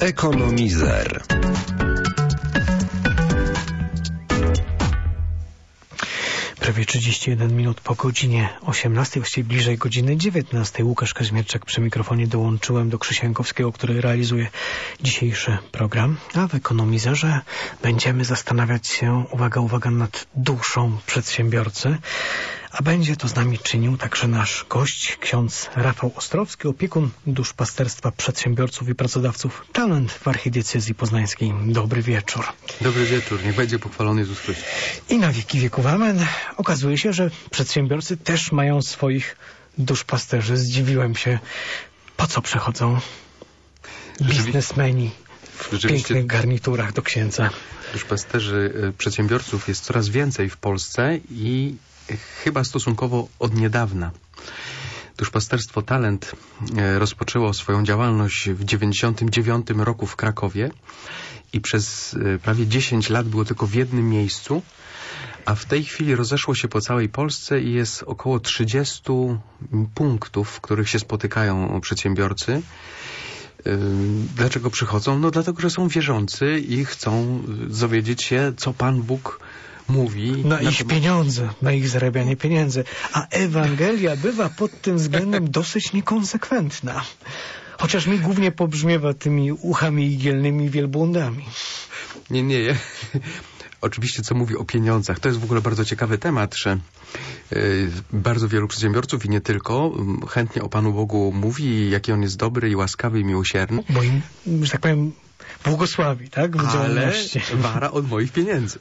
Ekonomizer. Prawie 31 minut po godzinie 18, właściwie bliżej godziny 19. Łukasz Kaźmierczak przy mikrofonie. Dołączyłem do Krzysia Jankowskiego, który realizuje dzisiejszy program. A w Ekonomizerze będziemy zastanawiać się, uwaga, nad duszą przedsiębiorcy. A będzie to z nami czynił także nasz gość, ksiądz Rafał Ostrowski, opiekun duszpasterstwa przedsiębiorców i pracodawców Talent w archidiecezji poznańskiej. Dobry wieczór. Dobry wieczór, niech będzie pochwalony Jezus Chrystus. I na wieki wieków amen. Okazuje się, że przedsiębiorcy też mają swoich duszpasterzy. Zdziwiłem się, po co przychodzą biznesmeni w pięknych garniturach do księdza. Duszpasterzy przedsiębiorców jest coraz więcej w Polsce i chyba stosunkowo od niedawna. Duszpasterstwo Talent rozpoczęło swoją działalność w 1999 roku w Krakowie i przez prawie 10 lat było tylko w jednym miejscu, a w tej chwili rozeszło się po całej Polsce i jest około 30 punktów, w których się spotykają przedsiębiorcy. Dlaczego przychodzą? No dlatego, że są wierzący i chcą dowiedzieć się, co Pan Bóg mówi na ich pieniądze, na ich zarabianie pieniędzy. A Ewangelia bywa pod tym względem dosyć niekonsekwentna. Chociaż mi głównie pobrzmiewa tymi uchami igielnymi wielbłądami. Nie. Oczywiście, co mówi o pieniądzach. To jest w ogóle bardzo ciekawy temat, że bardzo wielu przedsiębiorców i nie tylko chętnie o Panu Bogu mówi, jaki On jest dobry i łaskawy i miłosierny. Bo im, że tak powiem, błogosławi, tak? W działalności. Ale wara od moich pieniędzy.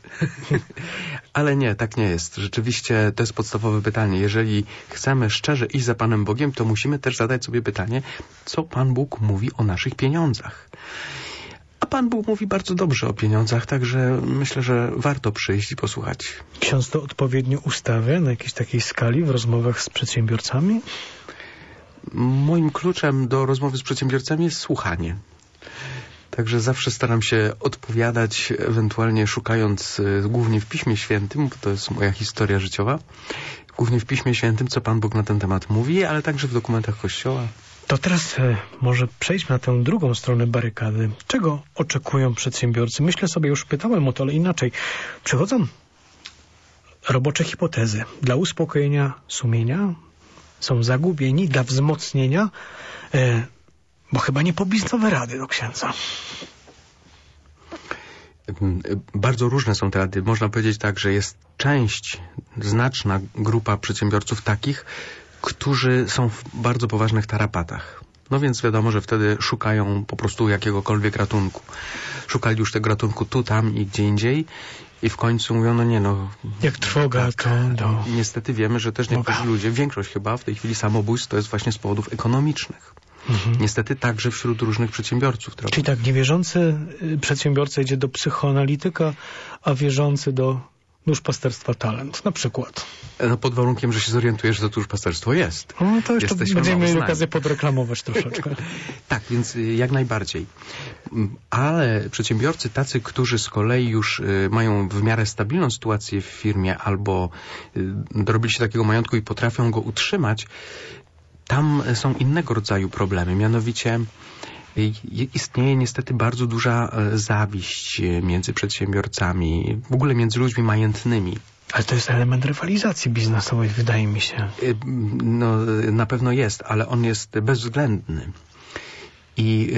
Ale nie, tak nie jest. Rzeczywiście to jest podstawowe pytanie. Jeżeli chcemy szczerze iść za Panem Bogiem, to musimy też zadać sobie pytanie, co Pan Bóg mówi o naszych pieniądzach. A Pan Bóg mówi bardzo dobrze o pieniądzach, także myślę, że warto przyjść i posłuchać. Ksiądz to odpowiednio ustawia na jakiejś takiej skali w rozmowach z przedsiębiorcami? Moim kluczem do rozmowy z przedsiębiorcami jest słuchanie. Także zawsze staram się odpowiadać, ewentualnie szukając głównie w Piśmie Świętym, bo to jest moja historia życiowa, głównie w Piśmie Świętym, co Pan Bóg na ten temat mówi, ale także w dokumentach Kościoła. To teraz może przejdźmy na tę drugą stronę barykady. Czego oczekują przedsiębiorcy? Myślę sobie, już pytałem o to, ale inaczej. Przychodzą robocze hipotezy dla uspokojenia sumienia, są zagubieni, dla wzmocnienia, bo chyba nie po biznesowe rady do księdza. Bardzo różne są te rady. Można powiedzieć tak, że jest znaczna grupa przedsiębiorców takich, którzy są w bardzo poważnych tarapatach. No więc wiadomo, że wtedy szukają po prostu jakiegokolwiek ratunku. Szukali już tego ratunku tu, tam i gdzie indziej i w końcu mówią, jak trwoga, to niestety wiemy, że też niektórzy ludzie, większość chyba w tej chwili samobójstw to jest właśnie z powodów ekonomicznych. Niestety także wśród różnych przedsiębiorców. Czyli tak, niewierzący przedsiębiorca idzie do psychoanalityka, a wierzący do duszpasterstwa Talent, na przykład. No pod warunkiem, że się zorientujesz, że to duszpasterstwo jest. No to jeszcze będziemy mieli okazję podreklamować troszeczkę. Tak, więc jak najbardziej. Ale przedsiębiorcy tacy, którzy z kolei już mają w miarę stabilną sytuację w firmie albo dorobili się takiego majątku i potrafią go utrzymać, tam są innego rodzaju problemy, mianowicie istnieje niestety bardzo duża zawiść między przedsiębiorcami, w ogóle między ludźmi majętnymi. Ale to jest element rywalizacji biznesowej, wydaje mi się. No, na pewno jest, ale on jest bezwzględny. I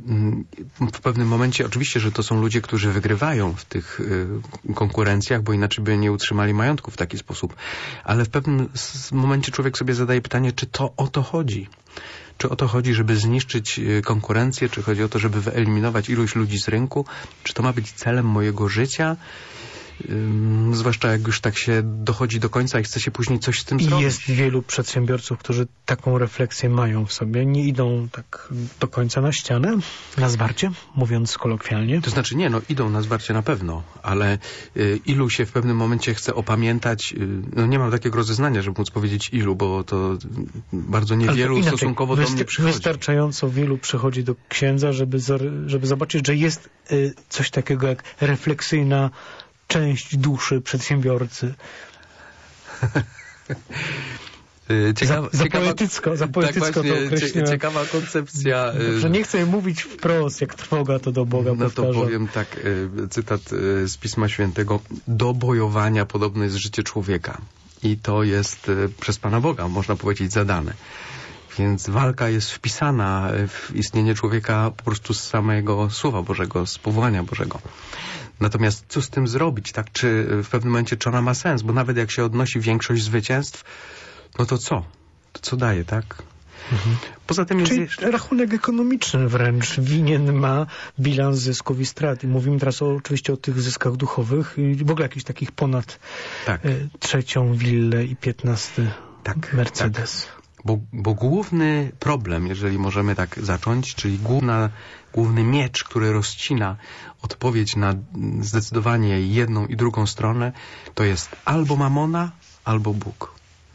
w pewnym momencie oczywiście, że to są ludzie, którzy wygrywają w tych konkurencjach, bo inaczej by nie utrzymali majątku w taki sposób. Ale w pewnym momencie człowiek sobie zadaje pytanie, czy to o to chodzi? Czy o to chodzi, żeby zniszczyć konkurencję? Czy chodzi o to, żeby wyeliminować ilość ludzi z rynku? Czy to ma być celem mojego życia? Zwłaszcza jak już tak się dochodzi do końca i chce się później coś z tym zrobić. Jest wielu przedsiębiorców, którzy taką refleksję mają w sobie. Nie idą tak do końca na ścianę, na zwarcie, mówiąc kolokwialnie. To znaczy idą na zwarcie na pewno, ale ilu się w pewnym momencie chce opamiętać, nie mam takiego rozeznania, żeby móc powiedzieć ilu, bo to bardzo niewielu stosunkowo do mnie przychodzi. Wystarczająco wielu przychodzi do księdza, żeby zobaczyć, że jest coś takiego jak refleksyjna część duszy przedsiębiorcy. Za poetycko tak właśnie, to określiłem. Ciekawa koncepcja. Dobrze, nie chcę mówić wprost, jak trwoga to do Boga powtarza. No to powiem tak, cytat z Pisma Świętego. Do bojowania podobne jest życie człowieka. I to jest przez Pana Boga, można powiedzieć, zadane. Więc walka jest wpisana w istnienie człowieka po prostu z samego Słowa Bożego, z powołania Bożego. Natomiast co z tym zrobić, tak? Czy w pewnym momencie, czy ona ma sens? Bo nawet jak się odnosi większość zwycięstw, no to co? To co daje, tak? Poza tym Czyli jest rachunek ekonomiczny wręcz winien ma bilans zysków i strat. I mówimy teraz oczywiście o tych zyskach duchowych i w ogóle jakichś takich ponad trzecią willę i 15 Mercedes. Tak. Bo główny problem, jeżeli możemy tak zacząć, czyli główny miecz, który rozcina odpowiedź na zdecydowanie jedną i drugą stronę, to jest albo mamona, albo Bóg.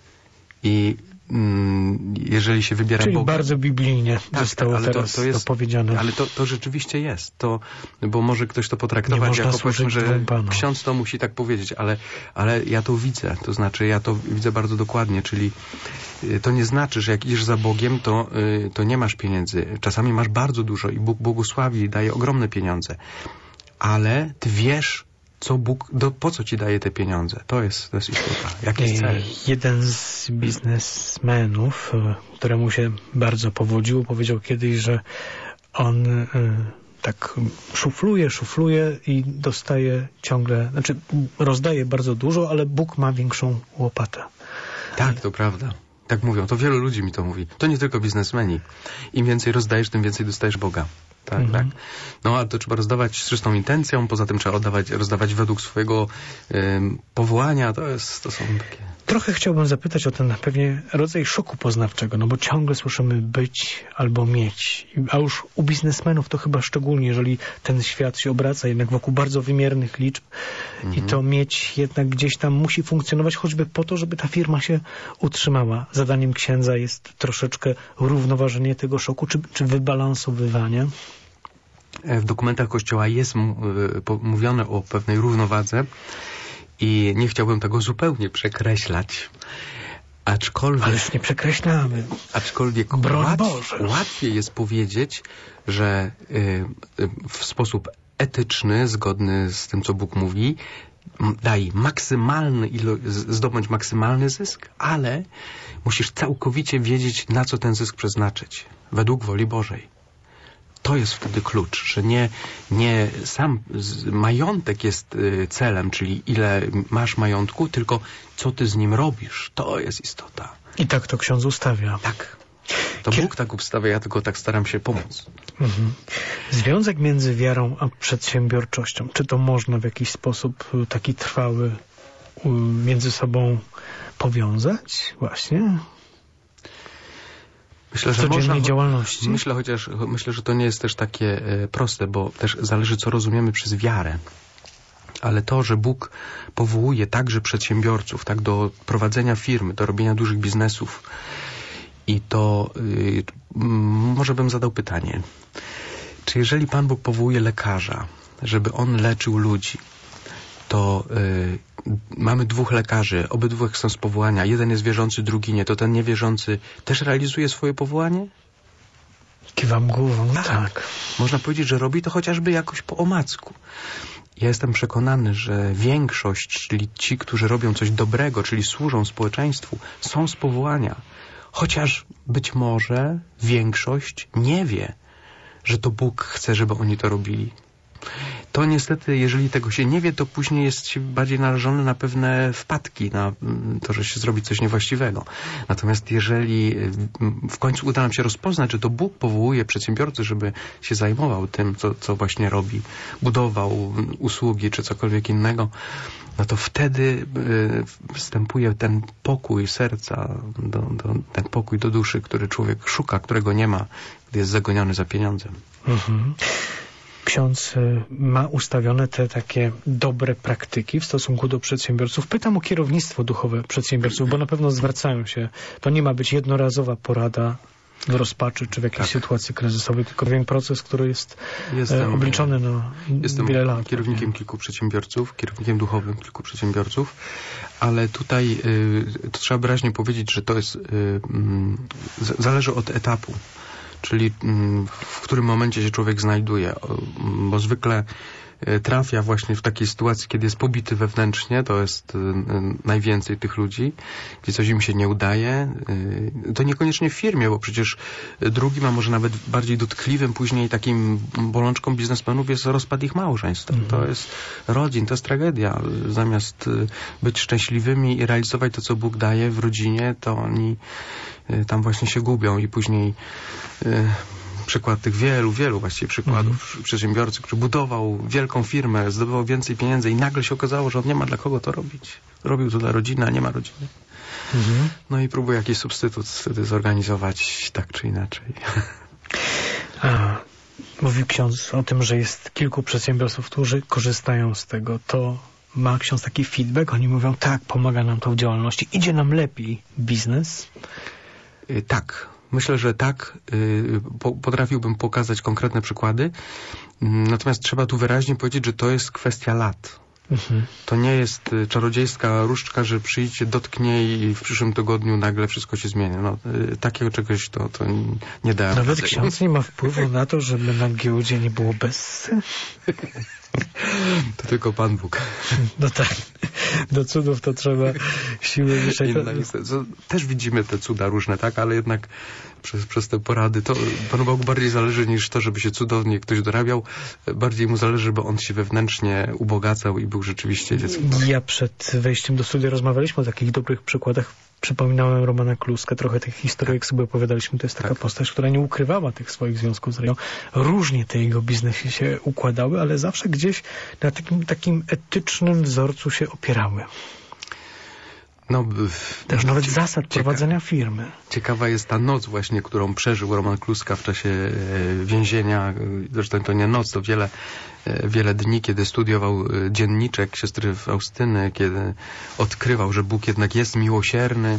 I jeżeli się wybiera Czyli Boga... bardzo biblijnie zostało teraz to powiedziane. Ale to rzeczywiście jest. Bo może ktoś to potraktować jako, powiedzmy, że ksiądz to musi tak powiedzieć, ale ja to widzę. To znaczy, ja to widzę bardzo dokładnie, czyli to nie znaczy, że jak idziesz za Bogiem, to nie masz pieniędzy. Czasami masz bardzo dużo i Bóg błogosławi, daje ogromne pieniądze. Ale ty wiesz, co Bóg, po co ci daje te pieniądze? To jest istota. Jakiś cel. Jeden z biznesmenów, któremu się bardzo powodziło, powiedział kiedyś, że on tak szufluje i dostaje ciągle, znaczy rozdaje bardzo dużo, ale Bóg ma większą łopatę. Tak, to prawda. Tak mówią. To wielu ludzi mi to mówi. To nie tylko biznesmeni. Im więcej rozdajesz, tym więcej dostajesz Boga. Tak, tak. No, ale to trzeba rozdawać z czystą intencją, poza tym trzeba rozdawać według swojego powołania. To są takie... Trochę chciałbym zapytać o ten pewnie rodzaj szoku poznawczego, no bo ciągle słyszymy być albo mieć. A już u biznesmenów to chyba szczególnie, jeżeli ten świat się obraca jednak wokół bardzo wymiernych liczb i to mieć jednak gdzieś tam musi funkcjonować choćby po to, żeby ta firma się utrzymała. Zadaniem księdza jest troszeczkę równoważenie tego szoku, czy wybalansowywanie. W dokumentach Kościoła jest mówione o pewnej równowadze i nie chciałbym tego zupełnie przekreślać. Aczkolwiek... Ależ nie przekreślamy. Aczkolwiek łatwiej jest powiedzieć, że w sposób etyczny, zgodny z tym, co Bóg mówi, daj zdobądź maksymalny zysk, ale musisz całkowicie wiedzieć, na co ten zysk przeznaczyć. Według woli Bożej. To jest wtedy klucz, że nie sam majątek jest celem, czyli ile masz majątku, tylko co ty z nim robisz. To jest istota. I tak to ksiądz ustawia. Tak. To Bóg tak ustawia, ja tylko tak staram się pomóc. Związek między wiarą a przedsiębiorczością. Czy to można w jakiś sposób taki trwały między sobą powiązać? Właśnie? Myślę, że można, działalności. Myślę, że to nie jest też takie proste, bo też zależy, co rozumiemy przez wiarę. Ale to, że Bóg powołuje także przedsiębiorców, tak, do prowadzenia firmy, do robienia dużych biznesów. I to może bym zadał pytanie. Czy jeżeli Pan Bóg powołuje lekarza, żeby on leczył ludzi, to mamy dwóch lekarzy, obydwu są z powołania. Jeden jest wierzący, drugi nie. To ten niewierzący też realizuje swoje powołanie? Kiwam głową, tak. Można powiedzieć, że robi to chociażby jakoś po omacku. Ja jestem przekonany, że większość, czyli ci, którzy robią coś dobrego, czyli służą społeczeństwu, są z powołania. Chociaż być może większość nie wie, że to Bóg chce, żeby oni to robili. To niestety, jeżeli tego się nie wie, to później jest się bardziej narażony na pewne wpadki, na to, że się zrobi coś niewłaściwego. Natomiast jeżeli w końcu uda nam się rozpoznać, że to Bóg powołuje przedsiębiorcę, żeby się zajmował tym, co właśnie robi, budował usługi czy cokolwiek innego, no to wtedy wstępuje ten pokój serca, ten pokój do duszy, który człowiek szuka, którego nie ma, gdy jest zagoniony za pieniądzem. Ksiądz ma ustawione te takie dobre praktyki w stosunku do przedsiębiorców. Pytam o kierownictwo duchowe przedsiębiorców, bo na pewno zwracają się. To nie ma być jednorazowa porada. w rozpaczy czy w jakiejś sytuacji kryzysowej, tylko pewien proces, który jest obliczony na wiele lat. Jestem kierownikiem kilku przedsiębiorców, kierownikiem duchowym kilku przedsiębiorców, ale tutaj to trzeba wyraźnie powiedzieć, że to jest zależy od etapu, czyli w którym momencie się człowiek znajduje, bo zwykle trafia właśnie w takiej sytuacji, kiedy jest pobity wewnętrznie, to jest najwięcej tych ludzi, gdzie coś im się nie udaje. To niekoniecznie w firmie, bo przecież drugim, a może nawet bardziej dotkliwym później takim bolączką biznesmenów jest rozpad ich małżeństw. To jest rodzin, to jest tragedia. Zamiast być szczęśliwymi i realizować to, co Bóg daje w rodzinie, to oni tam właśnie się gubią i później przykład tych wielu właściwie przykładów przedsiębiorcy, który budował wielką firmę, zdobywał więcej pieniędzy i nagle się okazało, że on nie ma dla kogo to robić. Robił to dla rodziny, a nie ma rodziny. No i próbuje jakiś substytut wtedy zorganizować tak czy inaczej. Mówił ksiądz o tym, że jest kilku przedsiębiorców, którzy korzystają z tego. To ma ksiądz taki feedback? Oni mówią, tak, pomaga nam to w działalności. Idzie nam lepiej biznes? Tak. Myślę, że tak. Potrafiłbym pokazać konkretne przykłady. Natomiast trzeba tu wyraźnie powiedzieć, że to jest kwestia lat. To nie jest czarodziejska różdżka, że przyjdzie, dotknie i w przyszłym tygodniu nagle wszystko się zmieni. No, takiego czegoś to nie da. Nawet ksiądz nie ma wpływu na to, żeby na giełdzie nie było bessy? To tylko Pan Bóg. No tak. Do cudów to trzeba siły wyższej. Też widzimy te cuda różne, tak? Ale jednak przez te porady to Panu Bogu bardziej zależy niż to, żeby się cudownie ktoś dorabiał. Bardziej mu zależy, żeby on się wewnętrznie ubogacał i był rzeczywiście dzieckiem. Ja przed wejściem do studia rozmawialiśmy o takich dobrych przykładach. Przypominałem Romana Kluskę, trochę tych historyjek sobie opowiadaliśmy. To jest taka postać, która nie ukrywała tych swoich związków z religią. Różnie te jego biznesy się układały, ale zawsze gdzieś na takim etycznym wzorcu się opierały. No, też nawet zasad prowadzenia firmy. Ciekawa jest ta noc właśnie, którą przeżył Roman Kluska w czasie więzienia. Zresztą to nie noc, to wiele dni, kiedy studiował dzienniczek siostry Faustyny, kiedy odkrywał, że Bóg jednak jest miłosierny.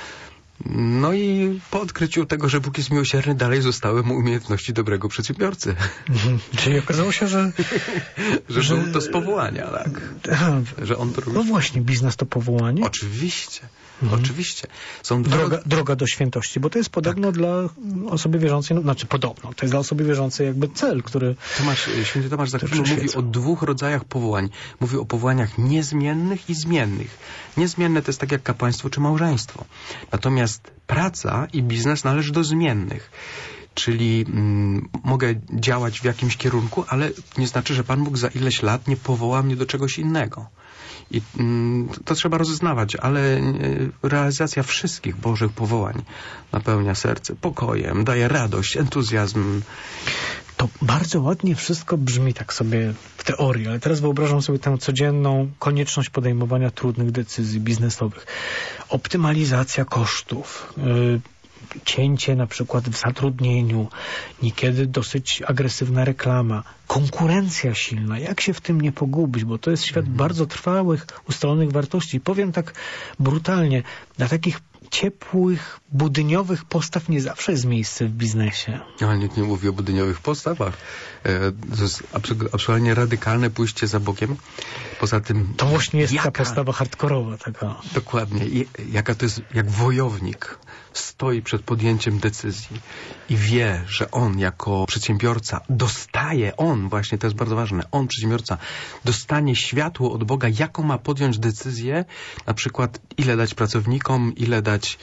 No i po odkryciu tego, że Bóg jest miłosierny, dalej zostały mu umiejętności dobrego przedsiębiorcy. Czyli okazało się, że był to z powołania, tak? Że on to robi. No właśnie, biznes to powołanie? Oczywiście. Oczywiście. Są droga do świętości, bo to jest podobno dla osoby wierzącej, podobno, to jest dla osoby wierzącej jakby cel, który... Święty Tomasz z Akwinu mówi o dwóch rodzajach powołań. Mówi o powołaniach niezmiennych i zmiennych. Niezmienne to jest tak jak kapłaństwo czy małżeństwo. Natomiast praca i biznes należy do zmiennych. Czyli mogę działać w jakimś kierunku, ale nie znaczy, że Pan Bóg za ileś lat nie powoła mnie do czegoś innego. I to trzeba rozeznawać, ale realizacja wszystkich Bożych powołań napełnia serce pokojem, daje radość, entuzjazm. To bardzo ładnie wszystko brzmi tak sobie w teorii, ale teraz wyobrażam sobie tę codzienną konieczność podejmowania trudnych decyzji biznesowych. Optymalizacja kosztów, cięcie na przykład w zatrudnieniu, niekiedy dosyć agresywna reklama, konkurencja silna. Jak się w tym nie pogubić? Bo to jest świat bardzo trwałych, ustalonych wartości. Powiem tak brutalnie, na takich ciepłych, budyniowych postaw nie zawsze jest miejsce w biznesie. Ale nikt nie mówi o budyniowych postawach. To jest absolutnie radykalne pójście za Bogiem. Poza tym... To właśnie jest ta postawa hardkorowa. Taka. Dokładnie. Jaka to jest, jak wojownik stoi przed podjęciem decyzji i wie, że on jako przedsiębiorca dostaje, właśnie to jest bardzo ważne, on przedsiębiorca dostanie światło od Boga, jaką ma podjąć decyzję, na przykład ile dać pracownikom, ile dać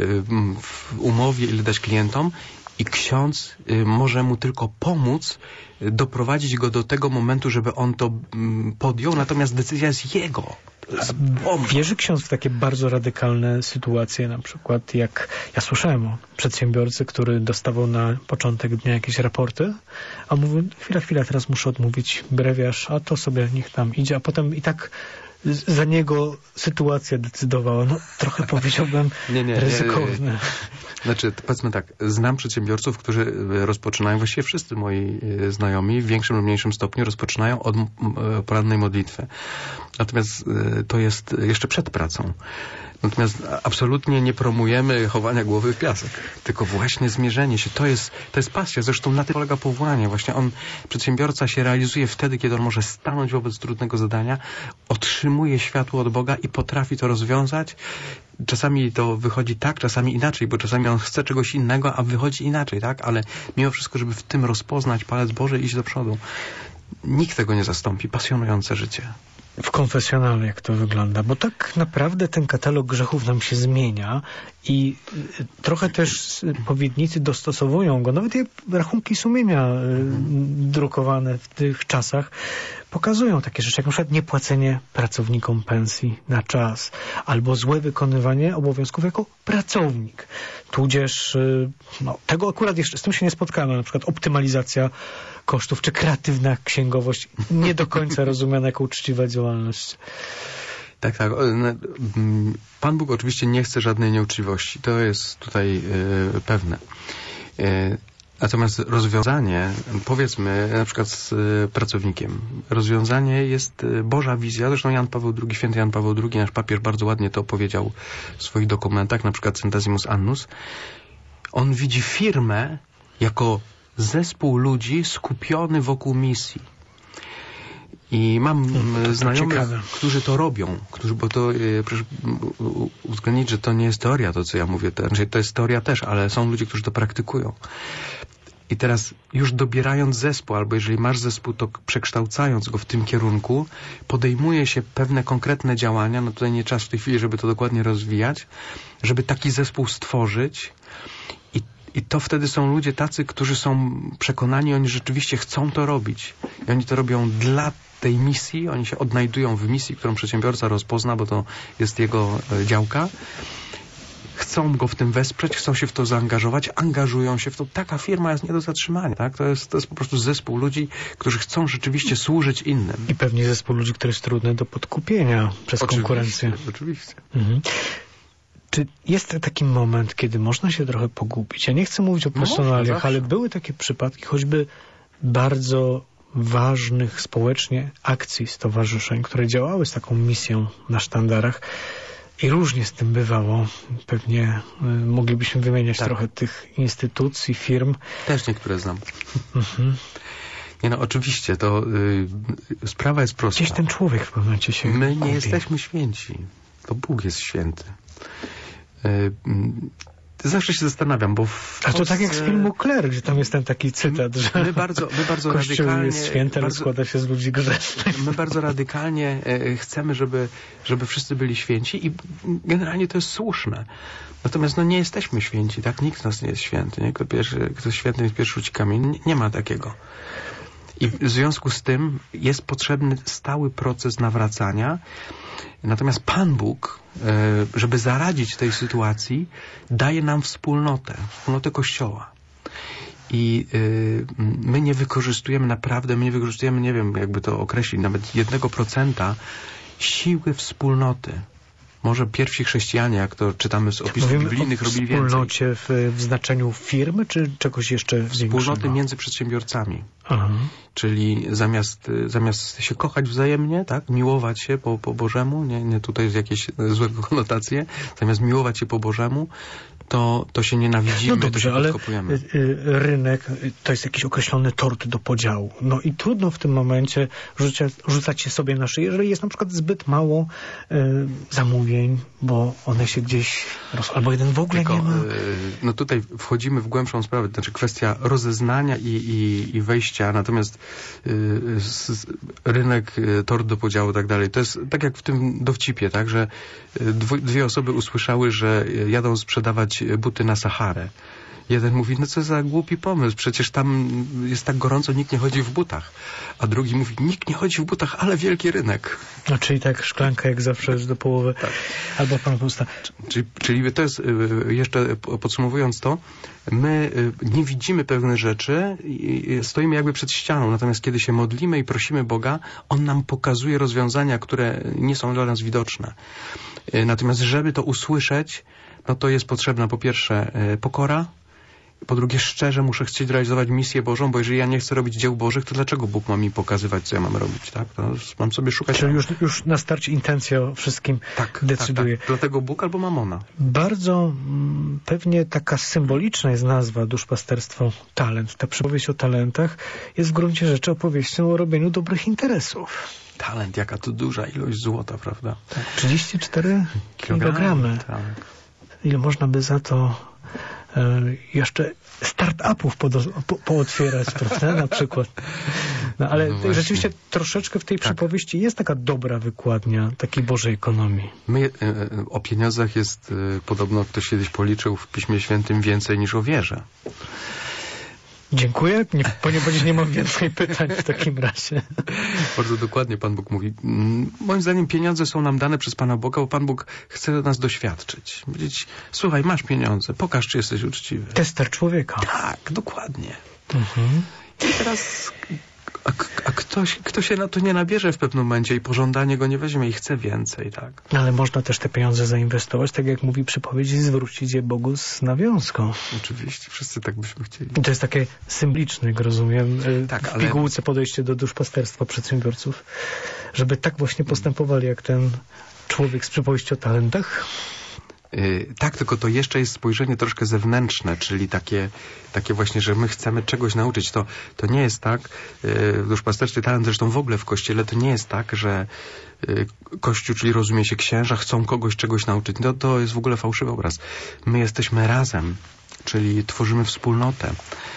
w umowie, ile dać klientom i ksiądz może mu tylko pomóc, doprowadzić go do tego momentu, żeby on to podjął, natomiast decyzja jest jego. Wierzy ksiądz w takie bardzo radykalne sytuacje, na przykład jak ja słyszałem o przedsiębiorcy, który dostawał na początek dnia jakieś raporty, a mówił, chwila, teraz muszę odmówić brewiarz, a to sobie niech tam idzie, a potem i tak za niego sytuacja decydowała. No, trochę powiedziałbym ryzykowne. Znaczy, powiedzmy tak, znam przedsiębiorców, którzy rozpoczynają, właściwie wszyscy moi znajomi w większym lub mniejszym stopniu rozpoczynają od porannej modlitwy. Natomiast to jest jeszcze przed pracą. Natomiast absolutnie nie promujemy chowania głowy w piasek, tylko właśnie zmierzenie się. To jest pasja. Zresztą na tym polega powołanie. Właśnie przedsiębiorca się realizuje wtedy, kiedy on może stanąć wobec trudnego zadania, otrzymuje światło od Boga i potrafi to rozwiązać. Czasami to wychodzi tak, czasami inaczej, bo czasami on chce czegoś innego, a wychodzi inaczej, tak? Ale mimo wszystko, żeby w tym rozpoznać palec Boży i iść do przodu. Nikt tego nie zastąpi. Pasjonujące życie. W konfesjonale jak to wygląda, bo tak naprawdę ten katalog grzechów nam się zmienia i trochę też powiernicy dostosowują go. Nawet rachunki sumienia drukowane w tych czasach pokazują takie rzeczy, jak na przykład niepłacenie pracownikom pensji na czas, albo złe wykonywanie obowiązków jako pracownik. Tudzież, tego akurat jeszcze z tym się nie spotkano, na przykład optymalizacja kosztów, czy kreatywna księgowość, nie do końca rozumiana jako uczciwa działalność. Tak. Pan Bóg oczywiście nie chce żadnej nieuczciwości. To jest tutaj pewne. Natomiast rozwiązanie, powiedzmy na przykład z pracownikiem, rozwiązanie jest Boża wizja. Zresztą święty Jan Paweł II, nasz papież, bardzo ładnie to powiedział w swoich dokumentach, na przykład Centesimus Annus. On widzi firmę jako zespół ludzi skupiony wokół misji. I mam znajomych, którzy to robią, bo to proszę uwzględnić, że to nie jest teoria, to co ja mówię, to jest teoria też, ale są ludzie, którzy to praktykują. I teraz już dobierając zespół, albo jeżeli masz zespół, to przekształcając go w tym kierunku, podejmuje się pewne konkretne działania, no tutaj nie czas w tej chwili, żeby to dokładnie rozwijać, żeby taki zespół stworzyć. I to wtedy są ludzie tacy, którzy są przekonani, oni rzeczywiście chcą to robić. I oni to robią dla tej misji, oni się odnajdują w misji, którą przedsiębiorca rozpozna, bo to jest jego działka. Chcą go w tym wesprzeć, chcą się w to zaangażować, angażują się w to. Taka firma jest nie do zatrzymania. Tak? To jest po prostu zespół ludzi, którzy chcą rzeczywiście służyć innym. I pewnie zespół ludzi, który jest trudny do podkupienia przez konkurencję. Oczywiście. Mhm. Czy jest taki moment, kiedy można się trochę pogubić? Ja nie chcę mówić o personaliach, ale były takie przypadki, choćby bardzo ważnych społecznie akcji stowarzyszeń, które działały z taką misją na sztandarach i różnie z tym bywało. Pewnie moglibyśmy wymieniać trochę tych instytucji, firm. Też niektóre znam. Nie, oczywiście, to sprawa jest prosta. Gdzieś ten człowiek w pewnym momencie się My nie jesteśmy święci. To Bóg jest święty. Zawsze się zastanawiam, bo A to tak jak z filmu Claire, gdzie tam jest ten taki cytat, że my bardzo Kościół radykalnie jest święty, ale składa się z ludzi grzesznych. My bardzo radykalnie chcemy, żeby wszyscy byli święci i generalnie to jest słuszne. Natomiast nie jesteśmy święci, tak? Nikt z nas nie jest święty. Nie? Kto jest święty, pierwszy rzuci kamień. Nie ma takiego. I w związku z tym jest potrzebny stały proces nawracania. Natomiast Pan Bóg, żeby zaradzić tej sytuacji, daje nam wspólnotę Kościoła. I my nie wykorzystujemy, nie wiem jakby to określić, nawet 1% siły wspólnoty. Może pierwsi chrześcijanie, jak to czytamy z opisów biblijnych, robili więcej. Wspólnocie w znaczeniu firmy, czy czegoś jeszcze większego? Wspólnoty między przedsiębiorcami. Aha. Czyli zamiast się kochać wzajemnie, tak, miłować się po Bożemu, nie tutaj jakieś złe konotacje, zamiast miłować się po Bożemu, to się nienawidzimy, no dobrze, to się podkopujemy. Rynek to jest jakiś określony tort do podziału. No i trudno w tym momencie rzucać się sobie na szyję, jeżeli jest na przykład zbyt mało zamówień, bo one się gdzieś albo jeden w ogóle nie ma. No tutaj wchodzimy w głębszą sprawę, to znaczy kwestia rozeznania i wejścia, natomiast rynek, tort do podziału i tak dalej, to jest tak jak w tym dowcipie, tak, że dwie osoby usłyszały, że jadą sprzedawać buty na Saharę. Jeden mówi, no co za głupi pomysł, przecież tam jest tak gorąco, nikt nie chodzi w butach. A drugi mówi, nikt nie chodzi w butach, ale wielki rynek. No, czyli tak szklanka jak zawsze już do połowy, tak. Albo pan pusta. Czyli to jest, jeszcze podsumowując to, my nie widzimy pewnych rzeczy i stoimy jakby przed ścianą, natomiast kiedy się modlimy i prosimy Boga, On nam pokazuje rozwiązania, które nie są dla nas widoczne. Natomiast żeby to usłyszeć, no to jest potrzebna po pierwsze pokora, po drugie szczerze muszę chcieć realizować misję Bożą, bo jeżeli ja nie chcę robić dzieł Bożych, to dlaczego Bóg ma mi pokazywać, co ja mam robić, tak? To mam sobie szukać... Czyli już na starcie intencja o wszystkim decyduje. Tak. Dlatego Bóg albo mamona. Bardzo pewnie taka symboliczna jest nazwa duszpasterstwo talent. Ta przypowieść o talentach jest w gruncie rzeczy opowieścią o robieniu dobrych interesów. Talent, jaka to duża ilość złota, prawda? Tak, 34 kilogramy. Tak. Ile można by za to jeszcze start-upów pootwierać, prawda, na przykład. No, ale no rzeczywiście troszeczkę w tej przypowieści jest taka dobra wykładnia takiej Bożej ekonomii. O pieniądzach jest podobno, ktoś kiedyś policzył w Piśmie Świętym więcej niż o wierze. Dziękuję, ponieważ nie mam więcej pytań w takim razie. Bardzo dokładnie Pan Bóg mówi. Moim zdaniem pieniądze są nam dane przez Pana Boga, bo Pan Bóg chce nas doświadczyć. Powiedzieć, słuchaj, masz pieniądze, pokaż, czy jesteś uczciwy. Tester człowieka. Tak, dokładnie. I teraz... A kto się na to nie nabierze w pewnym momencie i pożądanie go nie weźmie i chce więcej, tak? Ale można też te pieniądze zainwestować, tak jak mówi przypowiedź, i zwrócić je Bogu z nawiązką. Oczywiście, wszyscy tak byśmy chcieli. I to jest takie symboliczne, jak rozumiem, tak, w pigułce podejście do duszpasterstwa przedsiębiorców, żeby tak właśnie postępowali jak ten człowiek z przypowieści o talentach. Tak, tylko to jeszcze jest spojrzenie troszkę zewnętrzne, czyli takie właśnie, że my chcemy czegoś nauczyć. To nie jest tak, w duszpasterstwie talent, zresztą w ogóle w Kościele, to nie jest tak, że Kościół, czyli rozumie się księża, chcą kogoś czegoś nauczyć. To jest w ogóle fałszywy obraz. My jesteśmy razem, czyli tworzymy wspólnotę.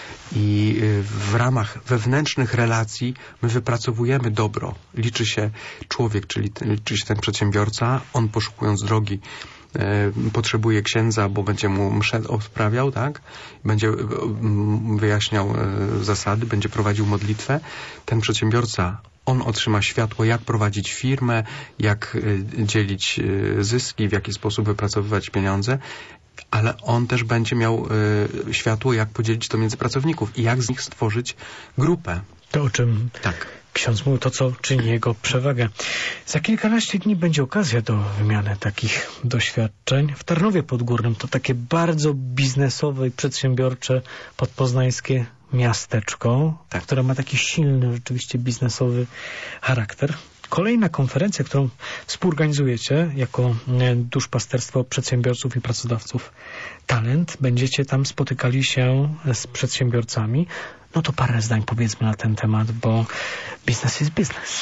I w ramach wewnętrznych relacji my wypracowujemy dobro. Liczy się człowiek, czyli liczy się ten przedsiębiorca, on poszukując drogi potrzebuje księdza, bo będzie mu mszę odprawiał, tak? Będzie wyjaśniał zasady, będzie prowadził modlitwę. Ten przedsiębiorca, on otrzyma światło, jak prowadzić firmę, jak dzielić zyski, w jaki sposób wypracowywać pieniądze, ale on też będzie miał światło, jak podzielić to między pracowników i jak z nich stworzyć grupę. To o czym ksiądz mówił, to co czyni jego przewagę. Za kilkanaście dni będzie okazja do wymiany takich doświadczeń. W Tarnowie Podgórnym to takie bardzo biznesowe i przedsiębiorcze podpoznańskie miasteczko, które ma taki silny rzeczywiście biznesowy charakter. Kolejna konferencja, którą współorganizujecie jako duszpasterstwo przedsiębiorców i pracodawców Talent. Będziecie tam spotykali się z przedsiębiorcami. No to parę zdań powiedzmy na ten temat, bo biznes jest biznes.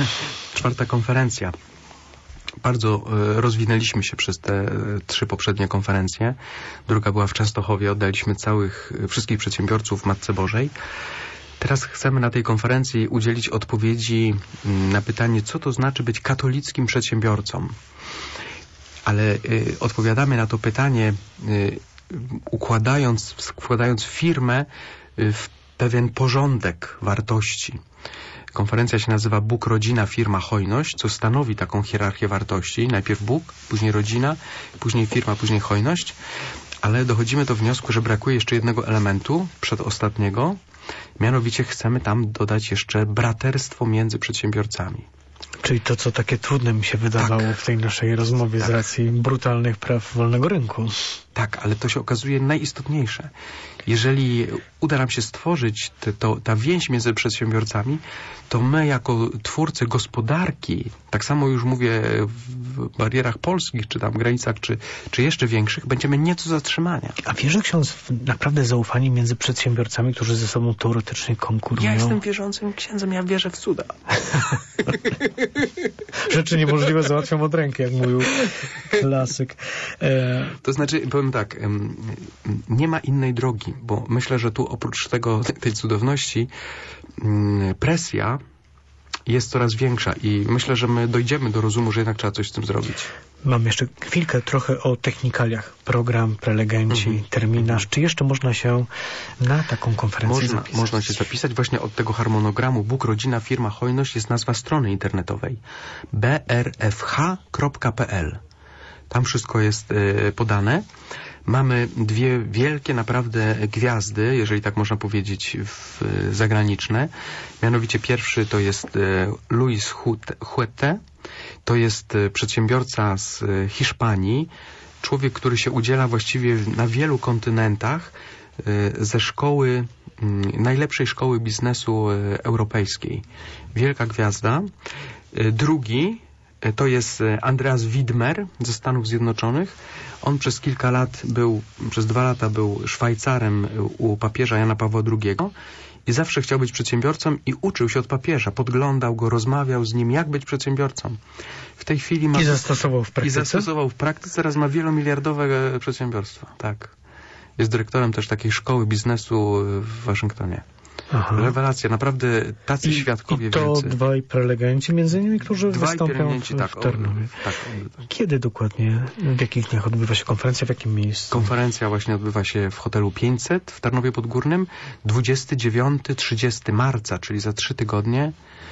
4. konferencja. Bardzo rozwinęliśmy się przez te 3 poprzednie konferencje. Druga była w Częstochowie. Oddaliśmy wszystkich przedsiębiorców Matce Bożej. Teraz chcemy na tej konferencji udzielić odpowiedzi na pytanie, co to znaczy być katolickim przedsiębiorcą. Ale odpowiadamy na to pytanie wkładając firmę w pewien porządek wartości. Konferencja się nazywa Bóg, rodzina, firma, hojność, co stanowi taką hierarchię wartości. Najpierw Bóg, później rodzina, później firma, później hojność. Ale dochodzimy do wniosku, że brakuje jeszcze jednego elementu, przedostatniego. Mianowicie chcemy tam dodać jeszcze braterstwo między przedsiębiorcami. Czyli to, co takie trudne mi się wydawało w tej naszej rozmowie z racji brutalnych praw wolnego rynku. Tak, ale to się okazuje najistotniejsze. Jeżeli uda nam się stworzyć ta więź między przedsiębiorcami, to my jako twórcy gospodarki, tak samo już mówię w barierach polskich, czy tam granicach, czy jeszcze większych, będziemy nie do zatrzymania. A wierzy ksiądz w naprawdę zaufanie między przedsiębiorcami, którzy ze sobą teoretycznie konkurują? Ja jestem wierzącym księdzem, ja wierzę w cuda. Rzeczy niemożliwe załatwiam od ręki, jak mówił klasyk. To znaczy, powiem tak, nie ma innej drogi, bo myślę, że tu oprócz tej cudowności presja jest coraz większa i myślę, że my dojdziemy do rozumu, że jednak trzeba coś z tym zrobić. Mam jeszcze chwilkę trochę o technikaliach. Program, prelegenci, terminarz. Czy jeszcze można się na taką konferencję zapisać? Można się zapisać. Właśnie od tego harmonogramu Bóg, Rodzina, Firma, Hojność jest nazwa strony internetowej brfh.pl. Tam wszystko jest podane. Mamy dwie wielkie naprawdę gwiazdy, jeżeli tak można powiedzieć, zagraniczne. Mianowicie pierwszy to jest Luis Huete. To jest przedsiębiorca z Hiszpanii. Człowiek, który się udziela właściwie na wielu kontynentach ze szkoły, najlepszej szkoły biznesu europejskiej. Wielka gwiazda. Drugi to jest Andreas Widmer ze Stanów Zjednoczonych. On przez 2 lata był Szwajcarem u papieża Jana Pawła II i zawsze chciał być przedsiębiorcą i uczył się od papieża. Podglądał go, rozmawiał z nim, jak być przedsiębiorcą. W tej chwili ma... I zastosował w praktyce? I zastosował w praktyce. Teraz ma wielomiliardowe przedsiębiorstwa. Tak. Jest dyrektorem też takiej szkoły biznesu w Waszyngtonie. Aha. Rewelacja, naprawdę tacy świadkowie wielcy. I to dwaj prelegenci, między innymi, którzy wystąpią w Tarnowie. Tak. Kiedy dokładnie, w jakich dniach odbywa się konferencja, w jakim miejscu? Konferencja właśnie odbywa się w hotelu 500 w Tarnowie Podgórnym 29-30 marca, czyli za 3 tygodnie.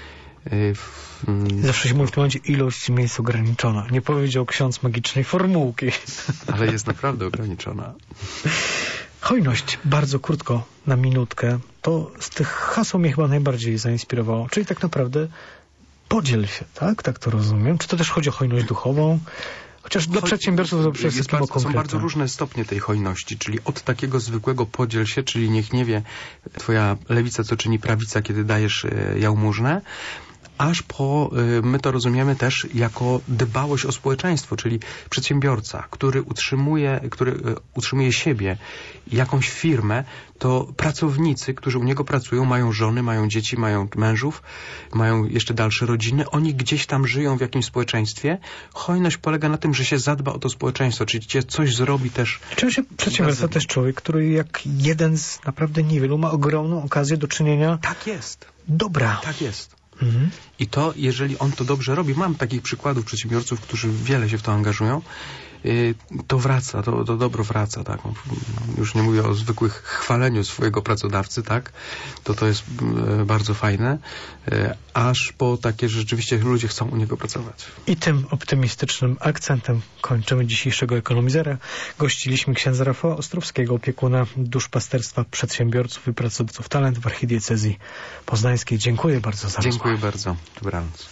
Zawsze się mówi w tym momencie ilość miejsc ograniczona. Nie powiedział ksiądz magicznej formułki. Ale jest naprawdę ograniczona. Hojność, bardzo krótko, na minutkę. To z tych haseł mnie chyba najbardziej zainspirowało. Czyli tak naprawdę podziel się, tak? Tak to rozumiem. Czy to też chodzi o hojność duchową? Chociaż dla przedsiębiorców to przede wszystkim o konkretne. Są bardzo różne stopnie tej hojności, czyli od takiego zwykłego podziel się, czyli niech nie wie twoja lewica, co czyni prawica, kiedy dajesz jałmużnę, aż po, my to rozumiemy też jako dbałość o społeczeństwo, czyli przedsiębiorca, który utrzymuje siebie, jakąś firmę, to pracownicy, którzy u niego pracują, mają żony, mają dzieci, mają mężów, mają jeszcze dalsze rodziny, oni gdzieś tam żyją w jakimś społeczeństwie. Hojność polega na tym, że się zadba o to społeczeństwo, czyli coś zrobi też. Czyli przedsiębiorca też człowiek, który jak jeden z naprawdę niewielu ma ogromną okazję do czynienia. Tak jest. Dobra. Tak jest. I to, jeżeli on to dobrze robi, mam takich przykładów przedsiębiorców, którzy wiele się w to angażują, to wraca, to dobro wraca, tak. Już nie mówię o zwykłych chwaleniu swojego pracodawcy, tak. To jest bardzo fajne, aż po takie, że rzeczywiście ludzie chcą u niego pracować. I tym optymistycznym akcentem kończymy dzisiejszego Ekonomizera. Gościliśmy księdza Rafała Ostrowskiego, opiekuna duszpasterstwa przedsiębiorców i pracodawców Talent w Archidiecezji Poznańskiej. Dziękuję bardzo za rozmowę. Dziękuję bardzo. Dobranoc.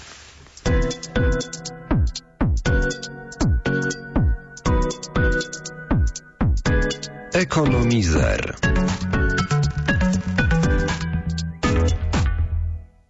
Ekonomizer.